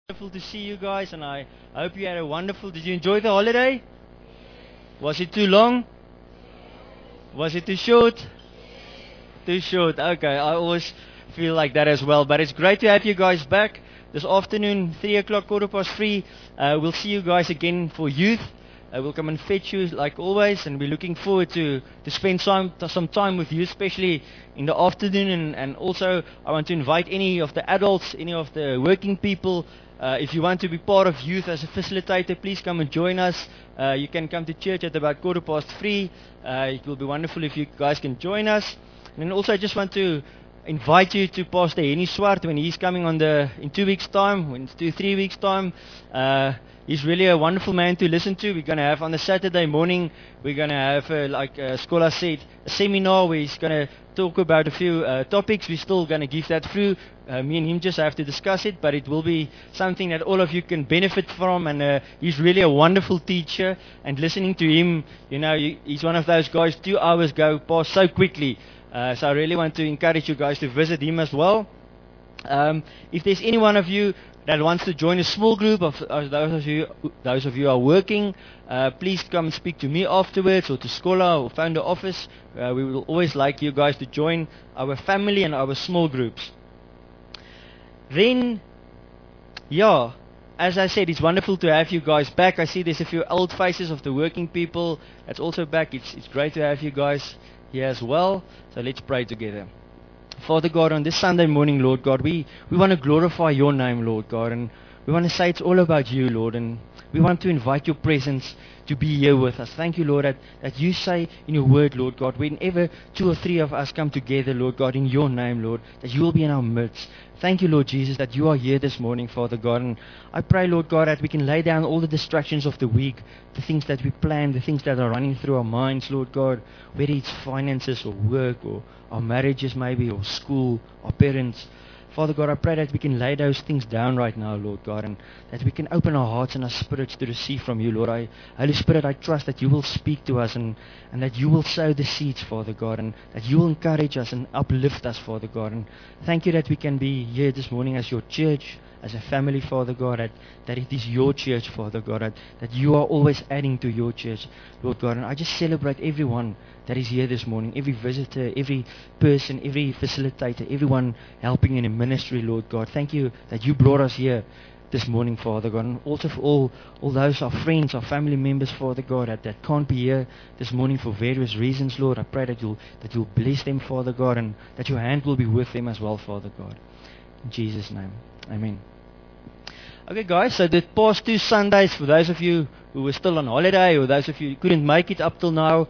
Wonderful to see you guys, and I hope you had a wonderful. Did you enjoy the holiday? Was it too long? Was it too short? Too short. Okay, I always feel like that as well. But it's great to have you guys back this afternoon, 3 o'clock, 3:15. We'll see you guys again for youth. We'll come and fetch you like always, and we're looking forward to spend some time with you, especially in the afternoon. And also, I want to invite any of the adults, any of the working people. If you want to be part of youth as a facilitator, please come and join us. You can come to church at about 3:15. It will be wonderful if you guys can join us. And then also, I just want to invite you to Pastor Henny Swart when he's coming in 2 weeks' time, when it's 3 weeks' time. He's really a wonderful man to listen to. We're going to have on the Saturday morning, we're going to have, like Scholar said, a seminar where he's going to talk about a few topics. We're still going to give that through. Me and him just have to discuss it, but it will be something that all of you can benefit from. And he's really a wonderful teacher. And listening to him, he's one of those guys, 2 hours go past so quickly. So I really want to encourage you guys to visit him as well. If there's any one of you that wants to join a small group of those of you who are working, please come and speak to me afterwards, or to Scholar or Founder Office. We will always like you guys to join our family and our small groups. Then, as I said, it's wonderful to have you guys back. I see there's a few old faces of the working people that's also back. It's great to have you guys here as well. So let's pray together. Father God, on this Sunday morning, Lord God, we want to glorify your name, Lord God, and we want to say it's all about you, Lord, and we want to invite your presence to be here with us. Thank you, Lord, that you say in your word, Lord God, whenever 2 or 3 of us come together, Lord God, in your name, Lord, that you will be in our midst. Thank you, Lord Jesus, that you are here this morning, Father God. And I pray, Lord God, that we can lay down all the distractions of the week, the things that we plan, the things that are running through our minds, Lord God, whether it's finances or work or our marriages maybe, or school, our parents. Father God, I pray that we can lay those things down right now, Lord God, and that we can open our hearts and our spirits to receive from you, Lord. Holy Spirit, I trust that you will speak to us and that you will sow the seeds, Father God, and that you will encourage us and uplift us, Father God. And thank you that we can be here this morning as your church, as a family, Father God, that it is your church, Father God, that you are always adding to your church, Lord God. And I just celebrate everyone that is here this morning, every visitor, every person, every facilitator, everyone helping in a ministry, Lord God. Thank you that you brought us here this morning, Father God. And also for all those, our friends, our family members, Father God, that can't be here this morning for various reasons, Lord. I pray that you'll bless them, Father God, and that your hand will be with them as well, Father God. In Jesus' name. Amen. Okay, guys, so the past 2 Sundays, for those of you who were still on holiday, or those of you who couldn't make it up till now,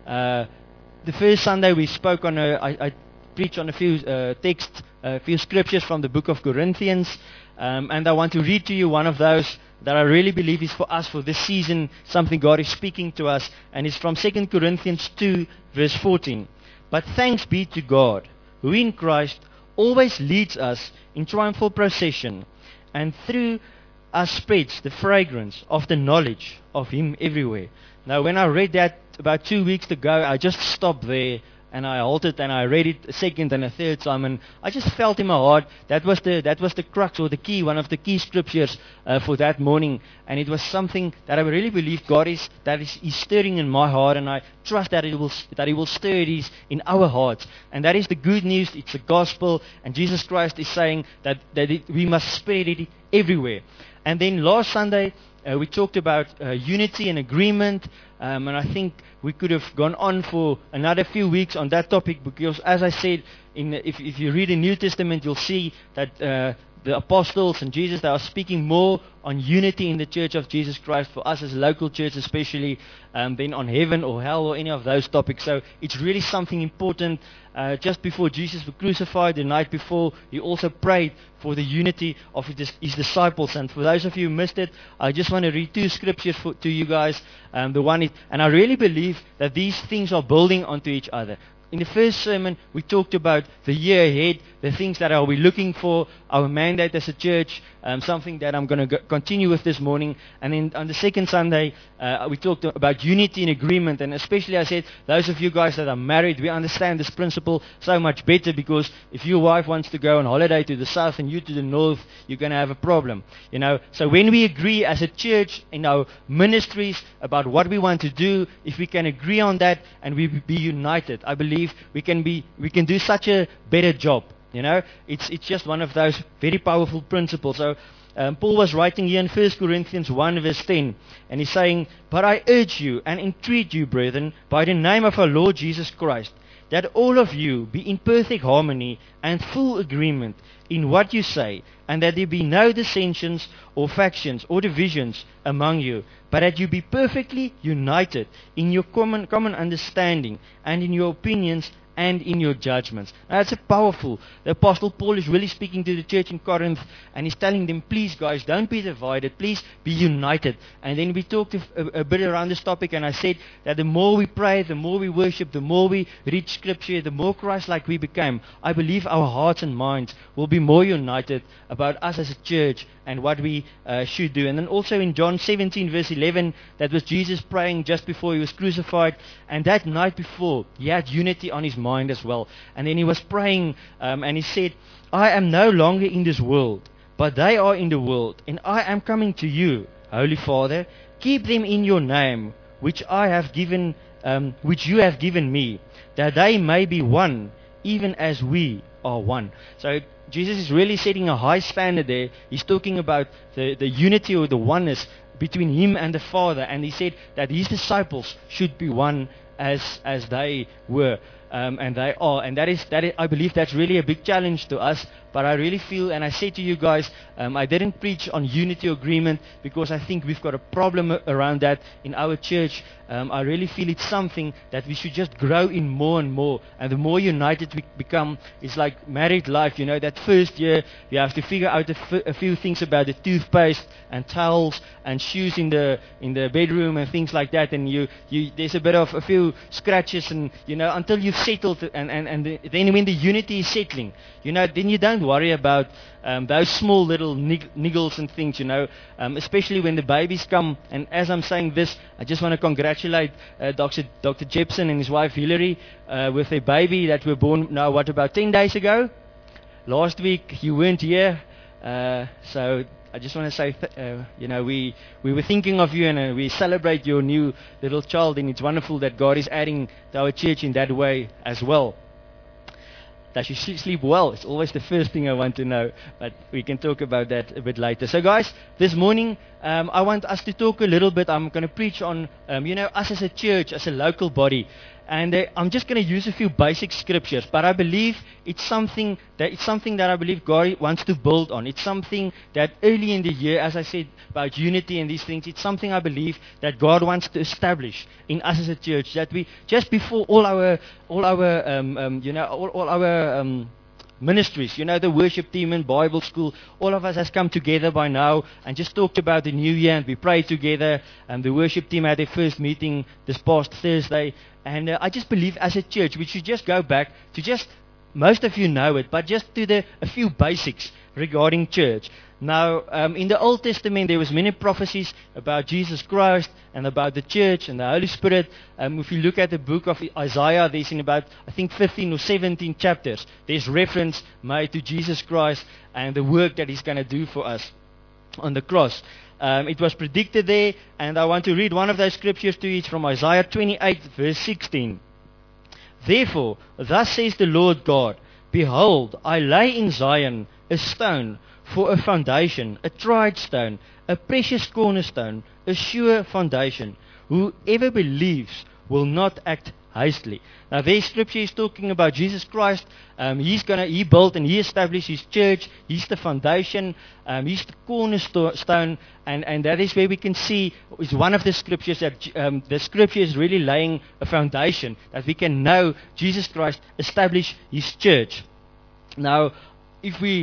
the first Sunday we spoke on, I preached on a few texts, a few scriptures from the book of Corinthians, and I want to read to you one of those that I really believe is for us for this season, something God is speaking to us, and it's from 2 Corinthians 2, verse 14. But thanks be to God, who in Christ always leads us in triumphal procession, and through us spreads the fragrance of the knowledge of Him everywhere. Now, when I read that about 2 weeks ago, I just stopped there and I halted and I read it a second and a third time, and I just felt in my heart that was the crux or the key, one of the key scriptures for that morning, and it was something that I really believe God is stirring in my heart, and I trust that He will stir it in our hearts, and that is the good news. It's the gospel, and Jesus Christ is saying that we must spread it everywhere. And then last Sunday, we talked about unity and agreement, and I think we could have gone on for another few weeks on that topic, because as I said, if you read the New Testament, you'll see that the apostles and Jesus, they are speaking more on unity in the church of Jesus Christ, for us as a local church especially, than on heaven or hell or any of those topics. So it's really something important. Just before Jesus was crucified, the night before, He also prayed for the unity of His disciples. And for those of you who missed it, I just want to read 2 scriptures to you guys. And I really believe that these things are building onto each other. in the first sermon, we talked about the year ahead, the things that are we looking for, our mandate as a church, something that I'm going to continue with this morning. And then on the second Sunday, we talked about unity and agreement. And especially I said, those of you guys that are married, we understand this principle so much better, because if your wife wants to go on holiday to the south and you to the north, you're going to have a problem. So when we agree as a church in our ministries about what we want to do, if we can agree on that and we be united, I believe we can do such a better job. It's just one of those very powerful principles. So Paul was writing here in 1 Corinthians 1 verse 10, and he's saying, "But I urge you and entreat you, brethren, by the name of our Lord Jesus Christ, that all of you be in perfect harmony and full agreement in what you say, and that there be no dissensions or factions or divisions among you, but that you be perfectly united in your common understanding and in your opinions and in your judgments." Now, that's powerful. The Apostle Paul is really speaking to the church in Corinth, and he's telling them, please guys, don't be divided, please be united. And then we talked a bit around this topic, and I said that the more we pray, the more we worship, the more we read Scripture, the more Christ-like we become. I believe our hearts and minds will be more united about us as a church and what we should do. And then also in John 17 verse 11, that was Jesus praying just before he was crucified, and that night before he had unity on his mind as well. And then he was praying and he said, "I am no longer in this world, but they are in the world, and I am coming to you, Holy Father. Keep them in your name, which you have given me, that they may be one, even as we are one." So Jesus is really setting a high standard there. He's talking about the unity or the oneness between him and the Father, and he said that his disciples should be one as they were. And they are, and that is, I believe that's really a big challenge to us. But I really feel, and I say to you guys, I didn't preach on unity or agreement because I think we've got a problem around that in our church. I really feel it's something that we should just grow in more and more. And the more united we become, it's like married life. That first year you have to figure out a few things about the toothpaste and towels and shoes in the bedroom and things like that. And there's a few scratches, and until you've settled, and then when the unity is settling, then you don't worry about those small little niggles and things, especially when the babies come. And as I'm saying this, I just want to congratulate Dr. Jepson and his wife Hillary with their baby that were born now, about 10 days ago? Last week you weren't here, so I just want to say, we were thinking of you, and we celebrate your new little child, and it's wonderful that God is adding to our church in that way as well. Does she sleep well? It's always the first thing I want to know, but we can talk about that a bit later. So guys, this morning I want us to talk a little bit. I'm going to preach on, us as a church, as a local body. And I'm just going to use a few basic scriptures, but I believe it's something that I believe God wants to build on. It's something that early in the year, as I said about unity and these things, it's something I believe that God wants to establish in us as a church. That we just before all our ministries, the worship team and Bible school, all of us has come together by now and just talked about the new year, and we prayed together. And the worship team had their first meeting this past Thursday. And I just believe as a church we should just go back to most of you know it, but just to a few basics regarding church. Now, in the Old Testament, there was many prophecies about Jesus Christ and about the church and the Holy Spirit. If you look at the book of Isaiah, there's in about, I think, 15 or 17 chapters, there's reference made to Jesus Christ and the work that he's going to do for us on the cross. It was predicted there, and I want to read one of those scriptures to you. It's from Isaiah 28, verse 16. "Therefore, thus says the Lord God, Behold, I lay in Zion a stone for a foundation, a tried stone, a precious cornerstone, a sure foundation. Whoever believes will not act hastily." Now, this scripture is talking about Jesus Christ. He built and he established his church. He's the foundation. He's the cornerstone, and that is where we can see is one of the scriptures that the scripture is really laying a foundation that we can know Jesus Christ established his church. Now, if we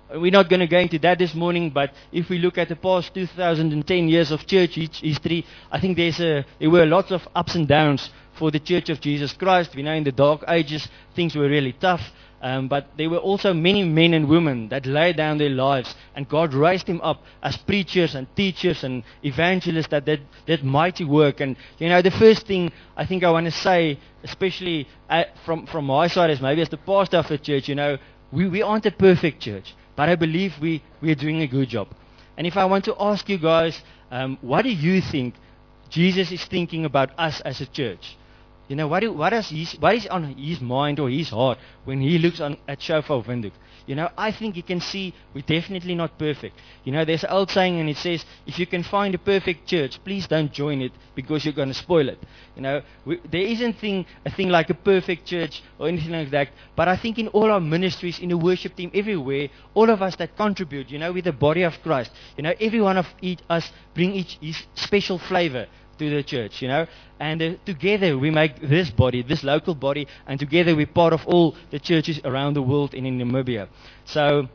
we're not going to go into that this morning, but if we look at the past 2010 years of church history, I think there were lots of ups and downs for the Church of Jesus Christ. We know in the dark ages, things were really tough. But there were also many men and women that laid down their lives, and God raised them up as preachers and teachers and evangelists that did mighty work. And the first thing I think I want to say, especially from my side, as maybe as the pastor of the church, we aren't a perfect church, but I believe we are doing a good job. And if I want to ask you guys, what do you think Jesus is thinking about us as a church? What is on his mind or his heart when he looks at Shofar Windhoek? I think he can see we're definitely not perfect. There's an old saying, and it says, if you can find a perfect church, please don't join it because you're going to spoil it. There isn't a thing like a perfect church or anything like that. But I think in all our ministries, in the worship team, everywhere, all of us that contribute, we're the body of Christ. Every one of us bring his special flavor to the church, and together we make this body, this local body, and together we're part of all the churches around the world and in Namibia. So,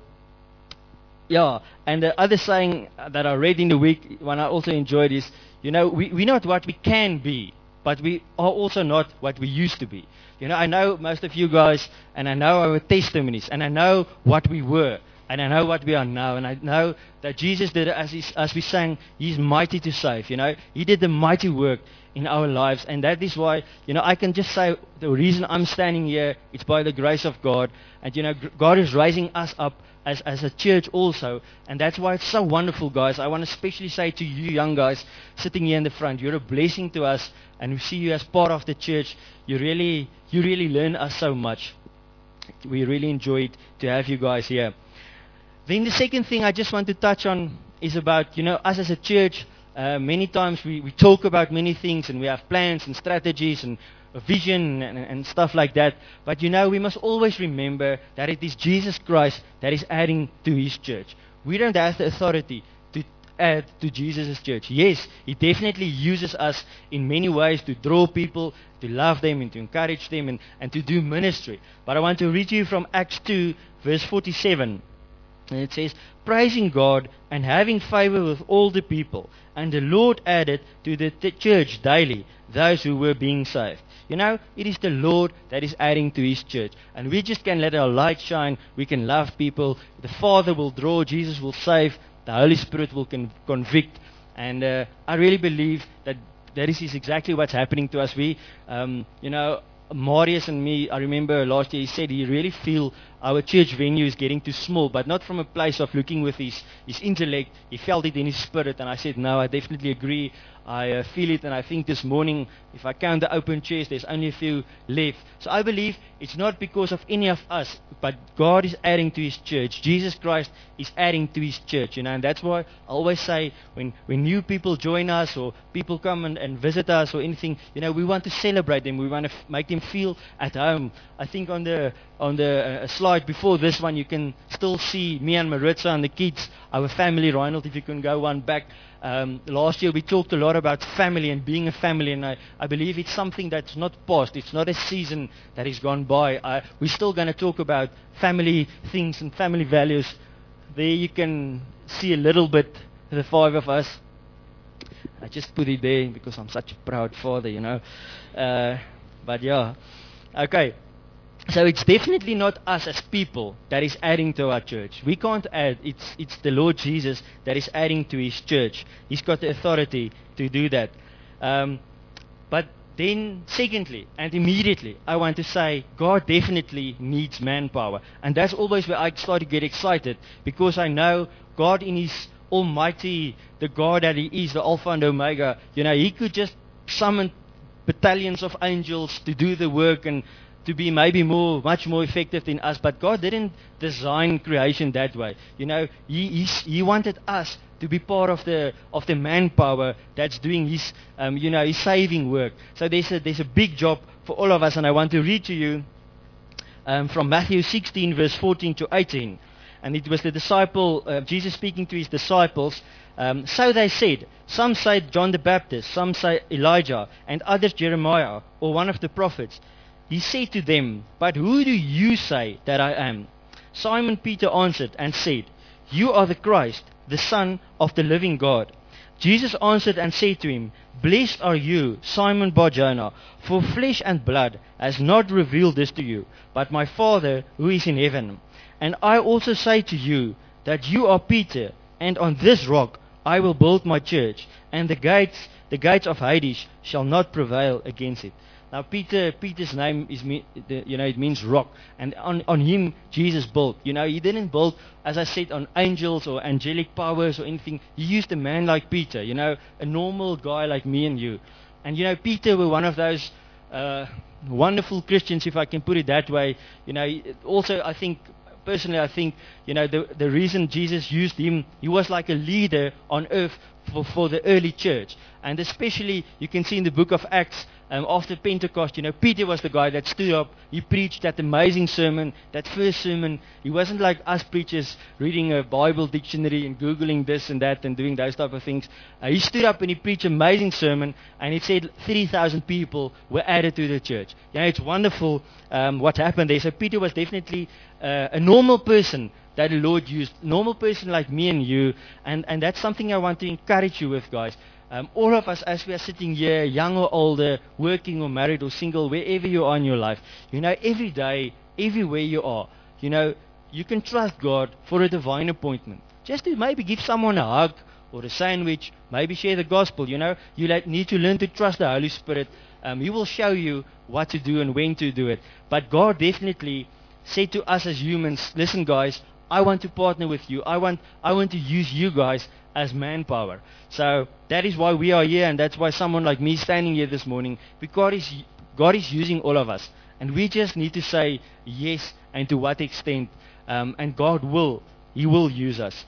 yeah, and the other saying that I read in the week, one I also enjoyed is, we're not what we can be, but we are also not what we used to be. I know most of you guys, and I know our testimonies, and I know what we were. And I know what we are now, and I know that Jesus did it as we sang, He's mighty to save. He did the mighty work in our lives, and that is why, I can just say the reason I'm standing here, it's by the grace of God, and God is raising us up as a church also, and that's why it's so wonderful, guys. I want to especially say to you young guys sitting here in the front, you're a blessing to us, and we see you as part of the church. You really learn us so much. We really enjoyed to have you guys here. Then the second thing I just want to touch on is about, us as a church. Many times we talk about many things, and we have plans and strategies and a vision and stuff like that. But we must always remember that it is Jesus Christ that is adding to His church. We don't have the authority to add to Jesus' church. Yes, He definitely uses us in many ways to draw people, to love them and to encourage them and to do ministry. But I want to read you from Acts 2, verse 47. And it says, praising God and having favor with all the people. And the Lord added to the church daily those who were being saved. It is the Lord that is adding to His church. And we just can let our light shine. We can love people. The Father will draw. Jesus will save. The Holy Spirit will convict. And I really believe that this is exactly what's happening to us. We, Marius and me, I remember last year he said he really feel our church venue is getting too small, but not from a place of looking with his intellect. He felt it in his spirit, and I said, no, I definitely agree. I feel it, and I think this morning, if I count the open chairs, there's only a few left. So I believe it's not because of any of us, but God is adding to His church. Jesus Christ is adding to His church, and that's why I always say when new people join us or people come and visit us or anything, we want to celebrate them. We want to make them feel at home. I think on the slide before this one, you can still see me and Maritza and the kids, our family. Reinhold, if you can go one back. Last year we talked a lot about family and being a family, and I believe it's something that's not past. It's not a season that is gone by. We're still going to talk about family things and family values. There you can see a little bit, the five of us. I just put it there because I'm such a proud father, but yeah. Okay. So it's definitely not us as people that is adding to our church. We can't add. It's the Lord Jesus that is adding to His church. He's got the authority to do that. But then secondly and immediately, I want to say God definitely needs manpower. And that's always where I start to get excited, because I know God in His almighty, the God that He is, the Alpha and Omega, He could just summon battalions of angels to do the work and to be maybe much more effective than us. But God didn't design creation that way. He wanted us to be part of the manpower that's doing His His saving work. So there's a big job for all of us, and I want to read to you from Matthew 16 verse 14 to 18. And it was the disciple, Jesus speaking to His disciples. So they said, some say John the Baptist, some say Elijah, and others Jeremiah or one of the prophets. He said to them, but who do you say that I am? Simon Peter answered and said, You are the Christ, the Son of the living God. Jesus answered and said to him, Blessed are you, Simon Bar-Jonah, for flesh and blood has not revealed this to you, but my Father who is in heaven. And I also say to you that you are Peter, and on this rock I will build my church, and the gates of Hades shall not prevail against it. Now Peter's name is, it means rock, and on him Jesus built. He didn't build, as I said, on angels or angelic powers or anything. He used a man like Peter, a normal guy like me and you. And Peter were one of those wonderful Christians, if I can put it that way. Also I think, personally, the reason Jesus used him, he was like a leader on earth for the early church. And especially, you can see in the book of Acts, after Pentecost, Peter was the guy that stood up. He preached that amazing sermon, that first sermon. He wasn't like us preachers reading a Bible dictionary and Googling this and that and doing those type of things. He stood up and he preached an amazing sermon, and it said 3,000 people were added to the church. It's wonderful what happened there. So Peter was definitely a normal person that the Lord used, normal person like me and you, and that's something I want to encourage you with, guys. All of us, as we are sitting here, young or older, working or married or single, wherever you are in your life, every day, everywhere you are, you can trust God for a divine appointment. Just to maybe give someone a hug or a sandwich, maybe share the gospel. You need to learn to trust the Holy Spirit. He will show you what to do and when to do it. But God definitely said to us as humans, listen, guys, I want to partner with you. I want to use you guys as manpower. So that is why we are here, and that's why someone like me standing here this morning, because God is using all of us, and we just need to say yes, and to what extent, and God will use us.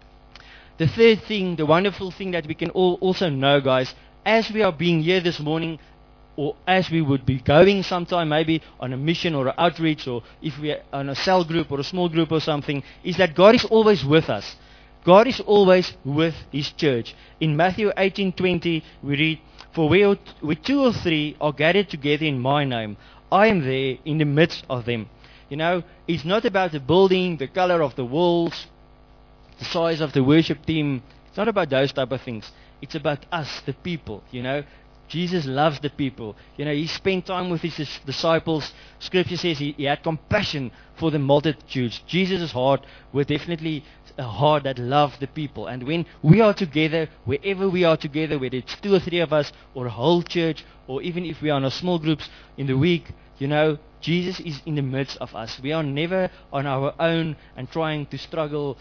The third thing, the wonderful thing that we can all also know, guys, as we are being here this morning, or as we would be going sometime maybe on a mission or an outreach, or if we are on a cell group or a small group or something, is that God is always with us. God is always with His church. In Matthew 18:20, we read, For where two or three are gathered together in my name, I am there in the midst of them. It's not about the building, the color of the walls, the size of the worship team. It's not about those type of things. It's about us, the people. Jesus loves the people. He spent time with His disciples. Scripture says he had compassion for the multitudes. Jesus' heart was definitely a heart that loved the people. And when we are together, wherever we are together, whether it's 2 or 3 of us, or a whole church, or even if we are in our small groups in the week, Jesus is in the midst of us. We are never on our own and trying to struggle.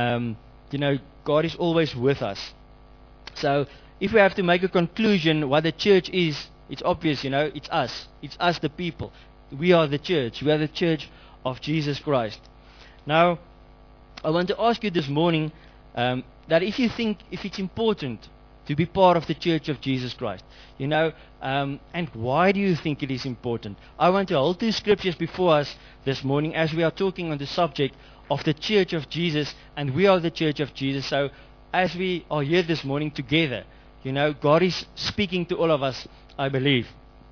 God is always with us. So, if we have to make a conclusion what the church is, it's obvious, it's us. It's us, the people. We are the church. We are the church of Jesus Christ. Now, I want to ask you this morning that if you think, if it's important to be part of the church of Jesus Christ, and why do you think it is important? I want to hold 2 scriptures before us this morning as we are talking on the subject of the church of Jesus, and we are the church of Jesus. So, as we are here this morning together, God is speaking to all of us, I believe.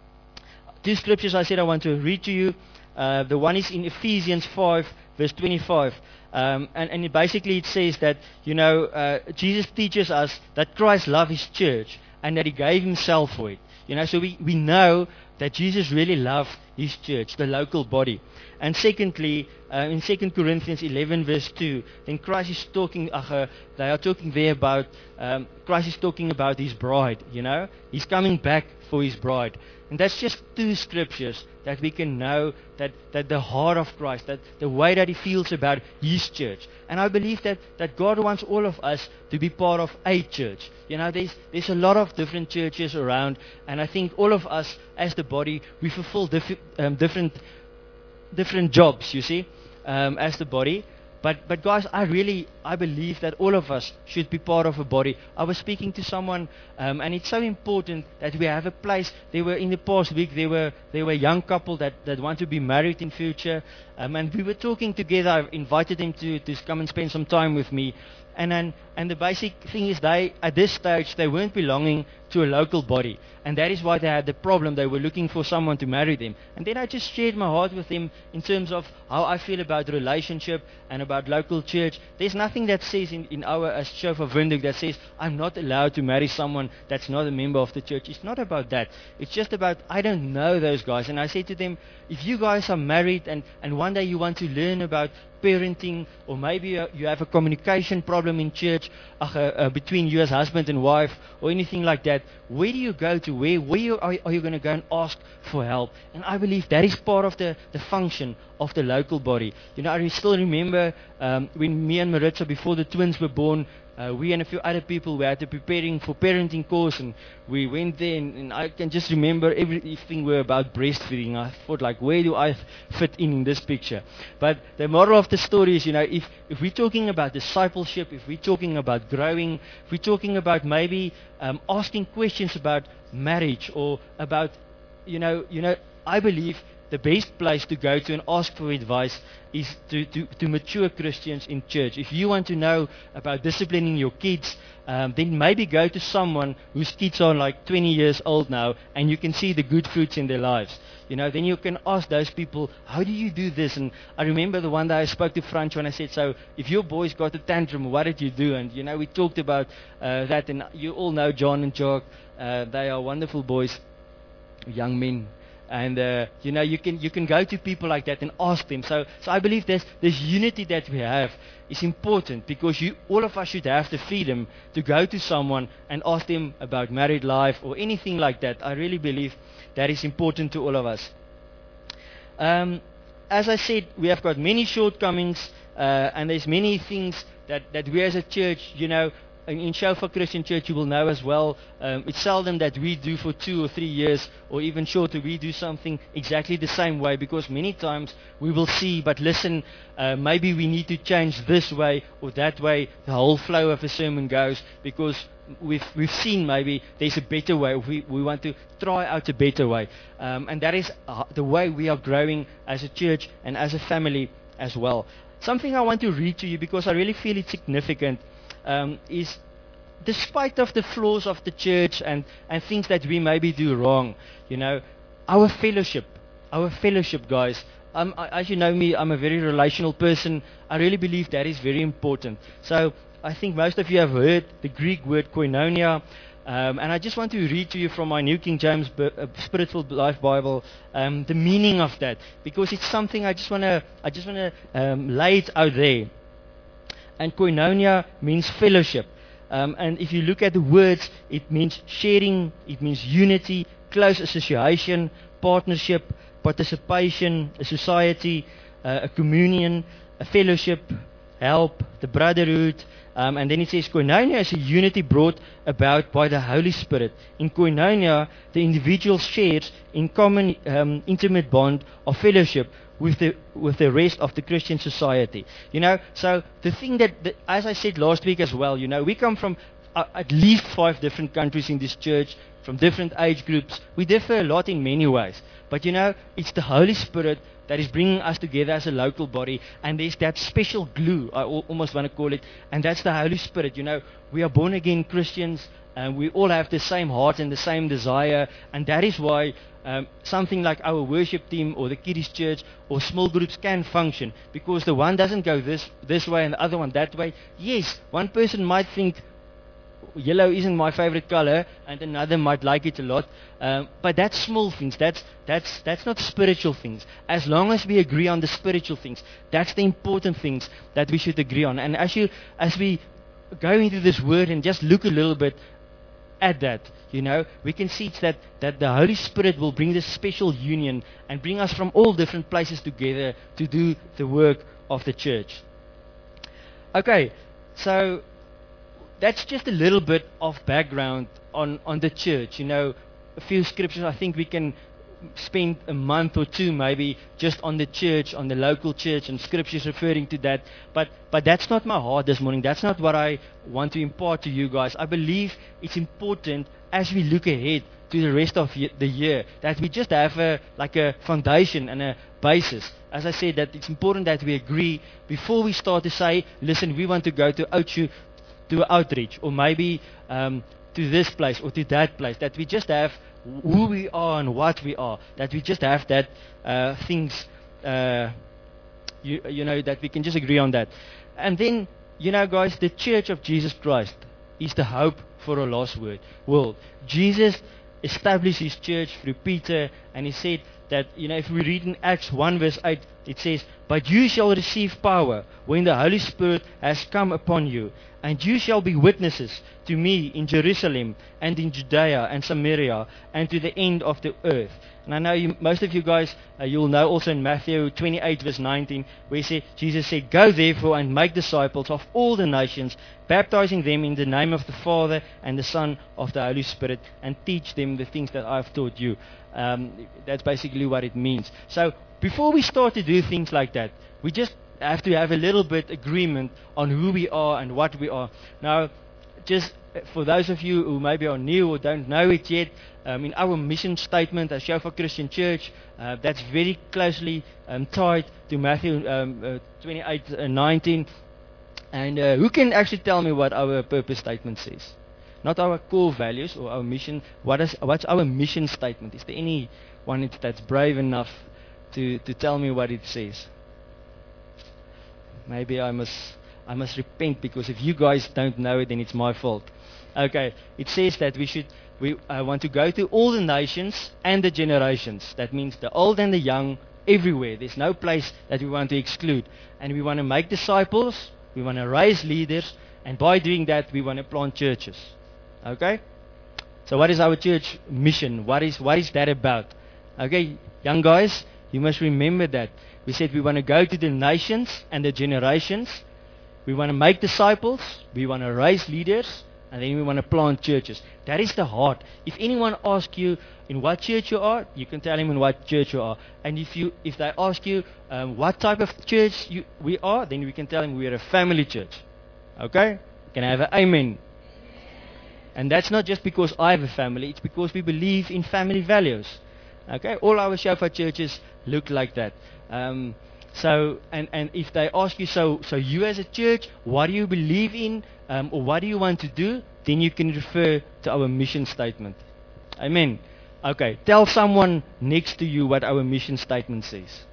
2 scriptures I said I want to read to you. The one is in Ephesians 5, verse 25. And basically it says that, Jesus teaches us that Christ loved His church and that He gave Himself for it. So we know that Jesus really loved His church, the local body. And secondly, in 2 Corinthians 11 verse 2, then Christ is talking, they are talking there about, Christ is talking about His bride, He's coming back for His bride. And that's just 2 scriptures that we can know that the heart of Christ, that the way that He feels about His church. And I believe that God wants all of us to be part of a church. There's a lot of different churches around, and I think all of us as the body, we fulfill different jobs, you see, as the body. But guys, I believe that all of us should be part of a body. I was speaking to someone, and it's so important that we have a place. They were in the past week. They were a young couple that want to be married in future, and we were talking together. I invited them to come and spend some time with me, And the basic thing is at this stage, they weren't belonging to a local body. And that is why they had the problem. They were looking for someone to marry them. And then I just shared my heart with them in terms of how I feel about relationship and about local church. There's nothing that says in our as Church of Windhoek that says I'm not allowed to marry someone that's not a member of the church. It's not about that. It's just about I don't know those guys. And I said to them, if you guys are married and one day you want to learn about parenting, or maybe you have a communication problem in church between you as husband and wife, or anything like that, where do you go to? Where are you going to go and ask for help? And I believe that is part of the function of the local body. I still remember when me and Maritza, before the twins were born, we and a few other people were preparing for parenting course, and we went there, and I can just remember everything were about breastfeeding. I thought, like, where do I fit in this picture? But the moral of the story is, if we're talking about discipleship, if we're talking about growing, if we're talking about maybe asking questions about marriage or about, I believe the best place to go to and ask for advice is to mature Christians in church. If you want to know about disciplining your kids, then maybe go to someone whose kids are like 20 years old now, and you can see the good fruits in their lives. Then you can ask those people, how do you do this? And I remember the one day I spoke to Franch when I said, so if your boys got a tantrum, what did you do? And we talked about that, and you all know John and Jock. They are wonderful boys, young men. And you can go to people like that and ask them. So I believe this unity that we have is important, because all of us should have the freedom to go to someone and ask them about married life or anything like that. I really believe that is important to all of us. As I said, we have got many shortcomings, and there's many things that we as a church, in Shofar Christian Church, you will know as well, it's seldom that we do for 2 or 3 years, or even shorter, we do something exactly the same way, because many times we will see, but listen, maybe we need to change this way or that way, the whole flow of a sermon goes, because we've seen maybe there's a better way, we want to try out a better way. And that is the way we are growing as a church and as a family as well. Something I want to read to you, because I really feel it's significant, is despite of the flaws of the church and things that we maybe do wrong, our fellowship, guys. As you know me, I'm a very relational person. I really believe that is very important. So I think most of you have heard the Greek word koinonia, and I just want to read to you from my New King James Spirit-filled Life Bible the meaning of that, because it's something I just want to lay it out there. And koinonia means fellowship. And if you look at the words, it means sharing, it means unity, close association, partnership, participation, a society, a communion, a fellowship, help, the brotherhood. And then it says koinonia is a unity brought about by the Holy Spirit. In koinonia, the individual shares in common intimate bond of fellowship with the rest of the Christian society. So the thing that, as I said last week as well, we come from at least 5 different countries in this church, from different age groups. We differ a lot in many ways. But it's the Holy Spirit that is bringing us together as a local body, and there's that special glue, I almost want to call it, and that's the Holy Spirit. We are born again Christians, and we all have the same heart and the same desire, and that is why something like our worship team or the kiddies church or small groups can function, because the one doesn't go this way and the other one that way. Yes, one person might think yellow isn't my favorite color, and another might like it a lot, but that's small things. That's not spiritual things. As long as we agree on the spiritual things, that's the important things that we should agree on. And as we go into this word and just look a little bit at that, we can see that the Holy Spirit will bring this special union and bring us from all different places together to do the work of the church. Okay, so that's just a little bit of background on the church. A few scriptures. I think we can spend a month or 2 maybe just on the church, on the local church, and scriptures referring to that. But that's not my heart this morning. That's not what I want to impart to you guys. I believe it's important as we look ahead to the rest of the year that we just have a foundation and a basis. As I said, that it's important that we agree before we start to say, listen, we want to go to Ochu, to outreach, or maybe to this place or to that place, that we just have who we are and what we are, that we just have that things, you know, that we can just agree on that. And then, you know, guys, the Church of Jesus Christ is the hope for a lost world. Jesus established his church through Peter, and he said that, you know, if we read in Acts 1 verse 8, it says, "But you shall receive power when the Holy Spirit has come upon you, and you shall be witnesses to me in Jerusalem and in Judea and Samaria and to the end of the earth." And I know most of you guys, you'll know also in Matthew 28 verse 19, where Jesus said, "Go therefore and make disciples of all the nations, baptizing them in the name of the Father and the Son of the Holy Spirit, and teach them the things that I've taught you." That's basically what it means. So before we start to do things like that, we just have to have a little bit agreement on who we are and what we are. Now, just for those of you who maybe are new or don't know it yet, in our mission statement as Shofar Christian Church, that's very closely tied to Matthew 28:19. And who can actually tell me what our purpose statement says? Not our core values or our mission. What's our mission statement? Is there anyone that's brave enough to tell me what it says? Maybe I must repent, because if you guys don't know it, then it's my fault. Okay, it says that we want to go to all the nations and the generations. That means the old and the young, everywhere. There's no place that we want to exclude. And we want to make disciples, we want to raise leaders, and by doing that, we want to plant churches. Okay? So what is our church mission? What is that about? Okay, young guys, you must remember that. We said we want to go to the nations and the generations. We want to make disciples. We want to raise leaders. And then we want to plant churches. That is the heart. If anyone asks you in what church you are, you can tell him in what church you are. And if they ask you what type of church we are, then we can tell them we are a family church. Okay? Can I have an amen? And that's not just because I have a family. It's because we believe in family values. Okay? All our Shofar churches look like that. So if they ask you, so you as a church, what do you believe in, or what do you want to do, then you can refer to our mission statement. Amen. Okay, tell someone next to you what our mission statement says.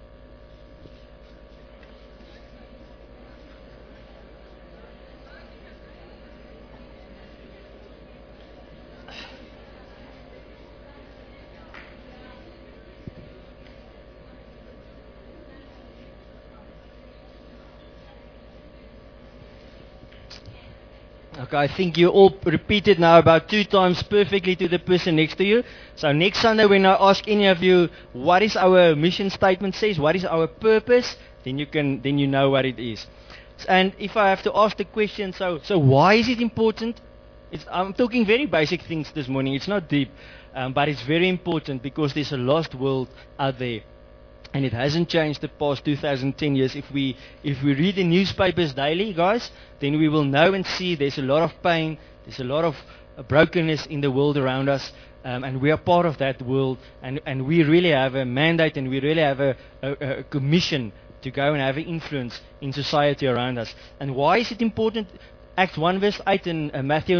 Okay, I think you all repeated now about 2 times perfectly to the person next to you. So next Sunday when I ask any of you what is our mission statement says, what is our purpose, then you know what it is. And if I have to ask the question, so why is it important? I'm talking very basic things this morning. It's not deep, but it's very important because there's a lost world out there. And it hasn't changed the past 2010 years. If we read the newspapers daily, guys, then we will know and see there's a lot of pain, there's a lot of brokenness in the world around us, and we are part of that world, and we really have a mandate, and we really have a commission to go and have an influence in society around us. And why is it important? Acts 1 verse 8 and Matthew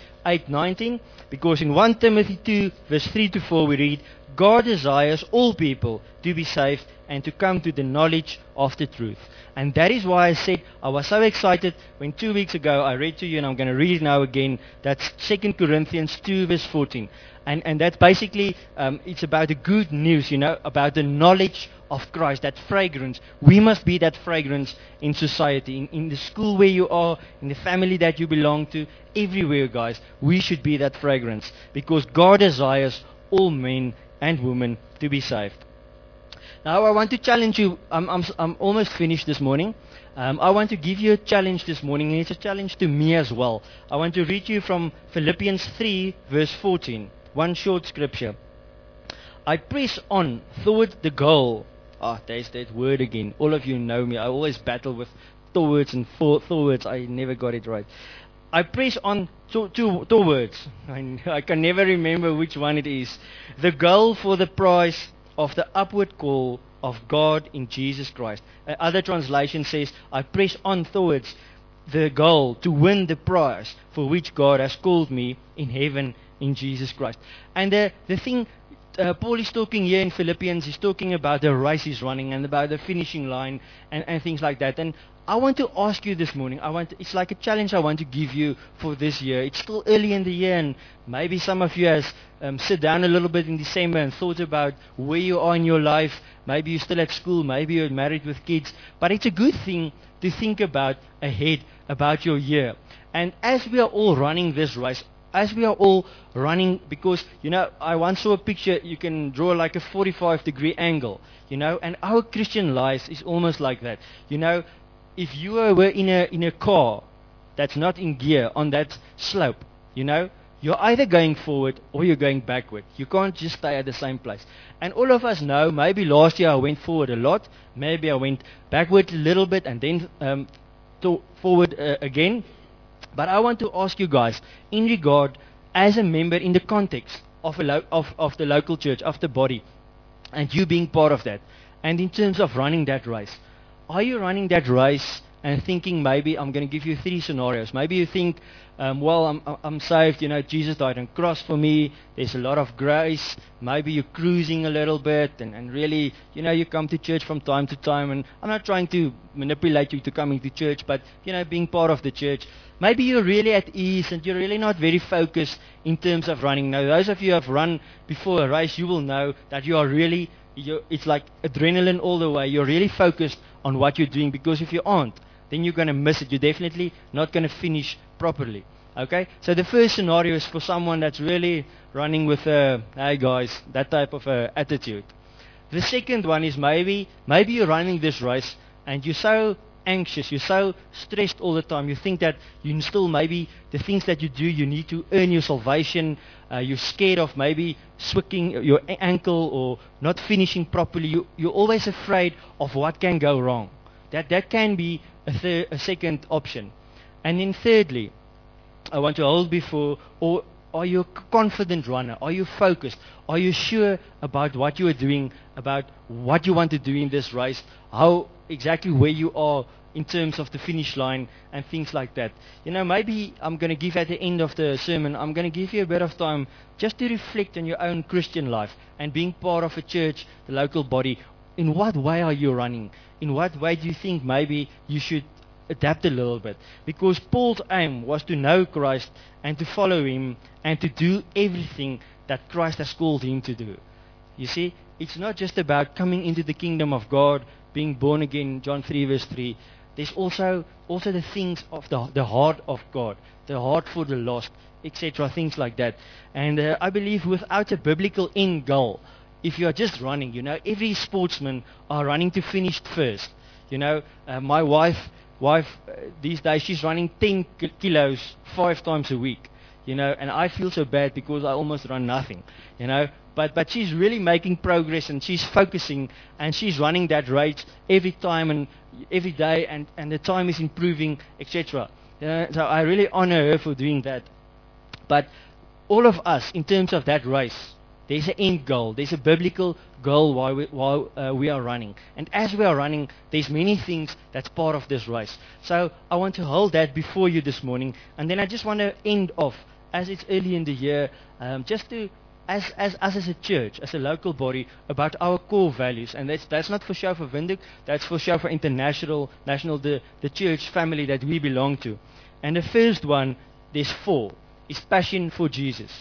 28:19, because in 1 Timothy 2 verse 3 to 4 we read, "God desires all people to be saved and to come to the knowledge of the truth." And that is why I said I was so excited when 2 weeks ago I read to you, and I'm going to read it now again. That's 2 Corinthians 2 verse 14. And that's basically, it's about the good news, about the knowledge of Christ, that fragrance. We must be that fragrance in society, in the school where you are, in the family that you belong to, everywhere, guys. We should be that fragrance because God desires all men and women to be saved. Now I want to challenge you. I'm almost finished this morning. I want to give you a challenge this morning, and it's a challenge to me as well. I want to read you from Philippians 3 verse 14. One short scripture. "I press on toward the goal." There's that word again. All of you know me. I always battle with towards and forwards. I never got it right. I press on towards. I can never remember which one it is. "The goal for the prize of the upward call of God in Jesus Christ. Other translation says, I press on towards the goal to win the prize for which God has called me in heaven in Jesus Christ. And the thing Paul is talking here in Philippians, he's talking about the race he's running and about the finishing line and things like that. And I want to ask you this morning, it's like a challenge I want to give you for this year. It's still early in the year, and maybe some of you has sit down a little bit in December and thought about where you are in your life. Maybe you're still at school, maybe you're married with kids. But it's a good thing to think about ahead, about your year. And as we are all running this race, as we are all running, because, I once saw a picture, you can draw like a 45-degree angle, and our Christian life is almost like that. If you were in a car that's not in gear on that slope, you're either going forward or you're going backward. You can't just stay at the same place. And all of us know, maybe last year I went forward a lot, maybe I went backward a little bit and then forward again. But I want to ask you guys, in regard, as a member in the context of the local church, of the body, and you being part of that, and in terms of running that race, are you running that race and thinking, maybe I'm going to give you 3 scenarios. Maybe you think, I'm saved, Jesus died on the cross for me, there's a lot of grace. Maybe you're cruising a little bit and really, you come to church from time to time, and I'm not trying to manipulate you to coming to church, but, being part of the church. Maybe you're really at ease and you're really not very focused in terms of running. Now, those of you who have run before a race, you will know that you are really, it's like adrenaline all the way. You're really focused on what you're doing, because if you aren't, then you're going to miss it. You're definitely not going to finish properly. Okay? So the first scenario is for someone that's really running with hey guys, that type of attitude. The second one is maybe you're running this race and you're so anxious, you're so stressed all the time. You think that you still, maybe the things that you do, you need to earn your salvation. You're scared of maybe swicking your ankle or not finishing properly. You're always afraid of what can go wrong. That can be a second option. And then thirdly, I want to hold before, or are you a confident runner? Are you focused? Are you sure about what you are doing, about what you want to do in this race, how exactly where you are in terms of the finish line and things like that? Maybe I'm going to give at the end of the sermon, I'm going to give you a bit of time just to reflect on your own Christian life and being part of a church, the local body. In what way are you running? In what way do you think maybe you should adapt a little bit? Because Paul's aim was to know Christ and to follow him and to do everything that Christ has called him to do. You see, it's not just about coming into the kingdom of God, being born again, John 3 verse 3. There's also the things of the heart of God, the heart for the lost, etc., things like that. And I believe without a biblical end goal, if you are just running, every sportsman are running to finish first. My wife these days, she's running 10 kilos 5 times a week, and I feel so bad because I almost run nothing, but she's really making progress and she's focusing and she's running that race every time and every day, and the time is improving, etc. So I really honor her for doing that. But all of us, in terms of that race, there's an end goal. There's a biblical goal while we are running. And as we are running, there's many things that's part of this race. So I want to hold that before you this morning. And then I just want to end off, as it's early in the year, just to, as a church, as a local body, about our core values. And that's not for show for Windhoek, that's for show for national, the church family that we belong to. And the first one, there's 4, is passion for Jesus.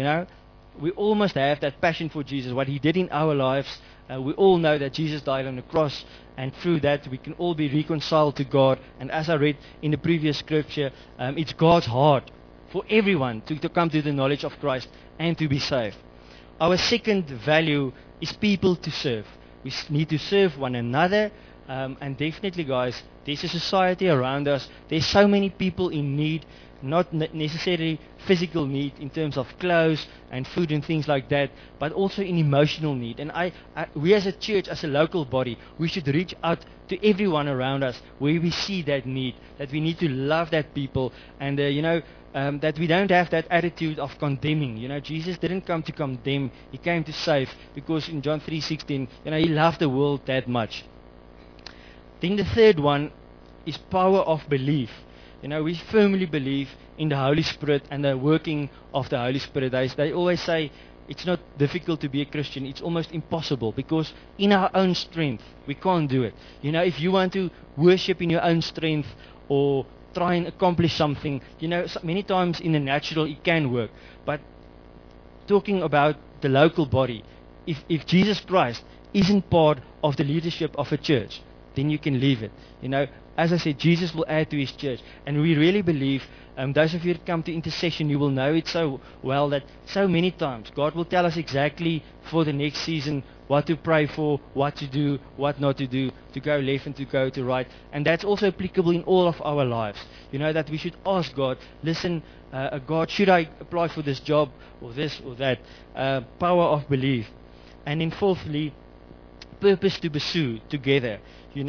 We all must have that passion for Jesus, what he did in our lives. We all know that Jesus died on the cross, and through that we can all be reconciled to God. And as I read in the previous scripture, it's God's heart for everyone to come to the knowledge of Christ and to be saved. Our second value is people to serve. We need to serve one another. And definitely, guys, there's a society around us. There's so many people in need, not necessarily physical need in terms of clothes and food and things like that, but also in emotional need. And we as a church, as a local body, we should reach out to everyone around us where we see that need, that we need to love that people. And that we don't have that attitude of condemning. Jesus didn't come to condemn, He came to save, because in John 3:16, He loved the world that much. Then the third one is power of belief. We firmly believe in the Holy Spirit and the working of the Holy Spirit. They always say it's not difficult to be a Christian, it's almost impossible, because in our own strength, we can't do it. If you want to worship in your own strength or try and accomplish something, many times in the natural it can work. But talking about the local body, if Jesus Christ isn't part of the leadership of a church, then you can leave it. As I said, Jesus will add to His church. And we really believe, those of you that come to intercession, you will know it so well, that so many times God will tell us exactly for the next season what to pray for, what to do, what not to do, to go left and to go to right. And that's also applicable in all of our lives. That we should ask God, listen, God, should I apply for this job or this or that? Power of belief. And then fourthly, purpose to pursue together.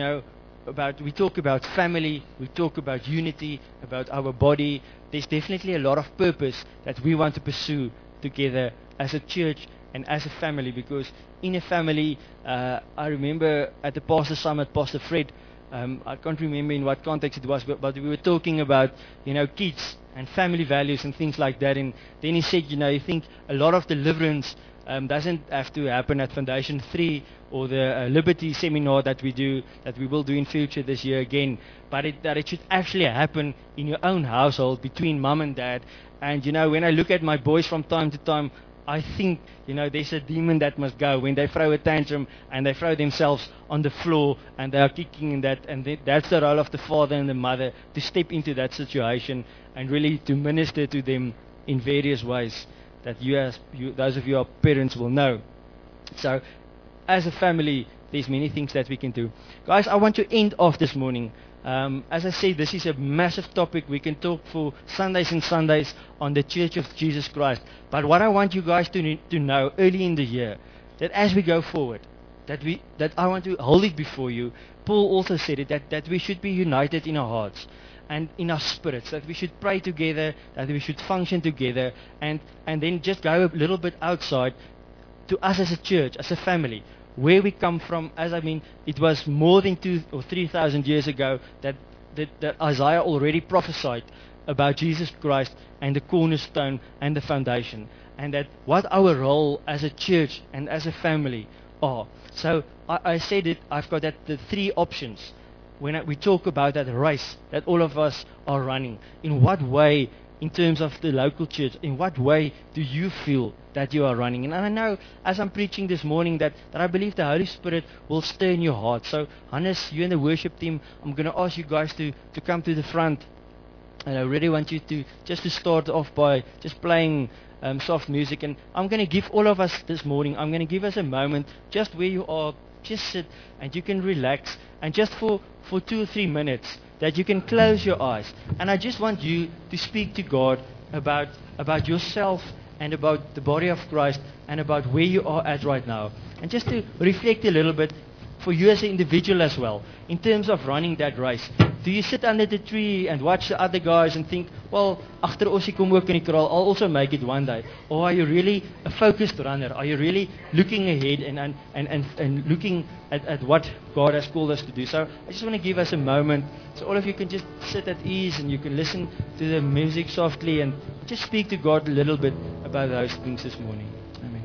We talk about family, we talk about unity, about our body. There's definitely a lot of purpose that we want to pursue together as a church and as a family, because in a family, I remember at the Pastor Summit, Pastor Fred, I can't remember in what context it was, but we were talking about, kids and family values and things like that. And then he said, you think a lot of deliverance doesn't have to happen at Foundation 3 or the Liberty seminar that we will do in future this year again, but that it should actually happen in your own household between mom and dad. And when I look at my boys from time to time, I think there's a demon that must go when they throw a tantrum and they throw themselves on the floor and they are kicking in that, and that's the role of the father and the mother, to step into that situation and really to minister to them in various ways that those of you who are parents will know. So, as a family, there's many things that we can do. Guys, I want to end off this morning. As I said, this is a massive topic. We can talk for Sundays and Sundays on the Church of Jesus Christ. But what I want you guys to know early in the year, that as we go forward, that I want to hold it before you. Paul also said it, that we should be united in our hearts and in our spirits, that we should pray together, that we should function together, and then just go a little bit outside to us as a church, as a family, where we come from. It was more than 2,000 or 3,000 years ago that Isaiah already prophesied about Jesus Christ and the cornerstone and the foundation, and that what our role as a church and as a family are. So I said it, I've got the three options when we talk about that race that all of us are running. In what way, in terms of the local church, in what way do you feel that you are running? And I know, as I'm preaching this morning, that I believe the Holy Spirit will stir in your heart. So, Hannes, you and the worship team, I'm going to ask you guys to come to the front. And I really want you to start off by just playing soft music. And I'm going to give all of us this morning, I'm going to give us a moment just where you are. Just sit and you can relax. And just for 2 or 3 minutes, that you can close your eyes. And I just want you to speak to God about yourself and about the body of Christ and about where you are at right now. And just to reflect a little bit for you as an individual as well, in terms of running that race. Do you sit under the tree and watch the other guys and think, well, agter Ossie kom ook in die kraal, I'll also make it one day? Or are you really a focused runner? Are you really looking ahead and looking at what God has called us to do? So I just want to give us a moment, so all of you can just sit at ease and you can listen to the music softly and just speak to God a little bit about those things this morning. Amen.